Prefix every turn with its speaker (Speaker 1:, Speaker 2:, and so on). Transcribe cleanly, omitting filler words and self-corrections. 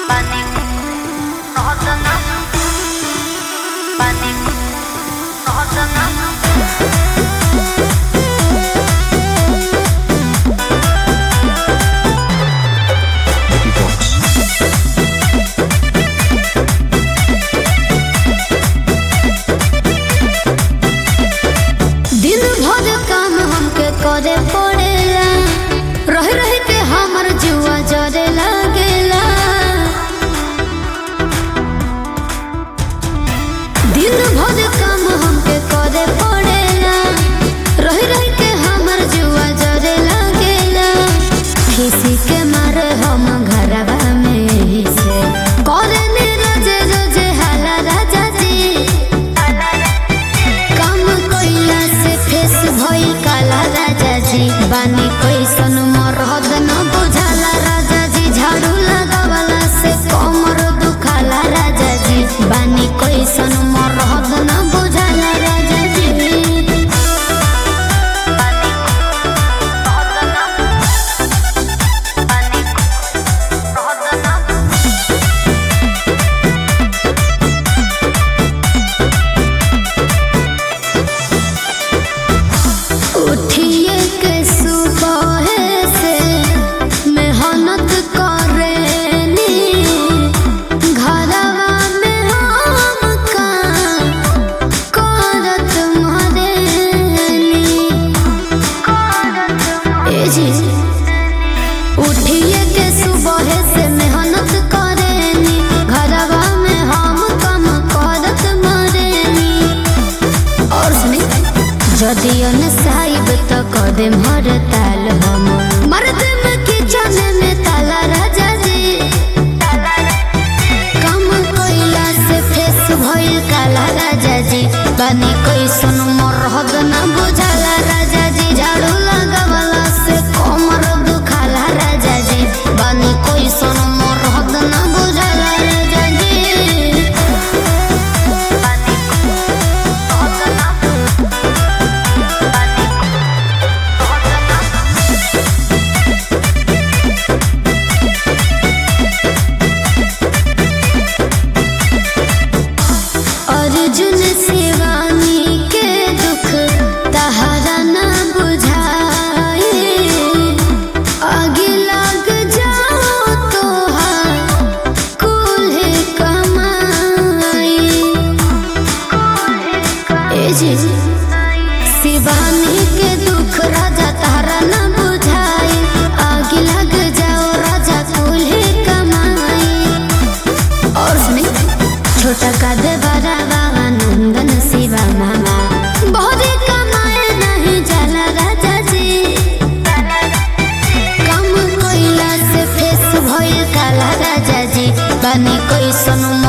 Speaker 1: करे पड़ेला रह रह के हमर जुआ जरे लागेला दिन भर काम हमके करे पड़ेला रह रह के हमर जुआ जरे लागेला किसी के मारे हम घरवा में ही से करे ने रोजे रोजे हाला राजा जी काम कोइला से फेस भइल काला राजा जी बानी कैसन मरहद न बुझाला राजा जी झाड़ू लगावला से कमर दुखाला राजा जी बानी कैसन मरहद न बुझाला राजा जी उठिए के सुबह से मेहनत करेनी घरवा में हम काम करत मरेनी ए जी उठिए के सुबह से मेहनत करेनी घरवा में हम काम करत मरेनी और सुनी जदि अनसाइब तो कदम हर ताल हम मर्द में किचन में ताला राजा जी कम कोइला से फेस भइल काला राजा जी बानी कैसन मरहद न बुझाला राजा जी झाड़ू लगावला से कमर दुखाला राजा जी बानी कैसन मरहद न बुझाला राजा जी अर्जुन शिवानी के दुख तहरा न बुझाए आगे लग जाओ तोहार कुल्हे कमाई ए जी शिवानी के दुख राजा तहरा न बुझाए आगे लग जाओ राजा कुल्हे कमाई और सुनी छोटा का देवरा बाबा नंदन शिवा मामा बहुत कमाए नहीं जाला राजा जी कम कोइला से फेस भइल काला राजा जी बानी कैसन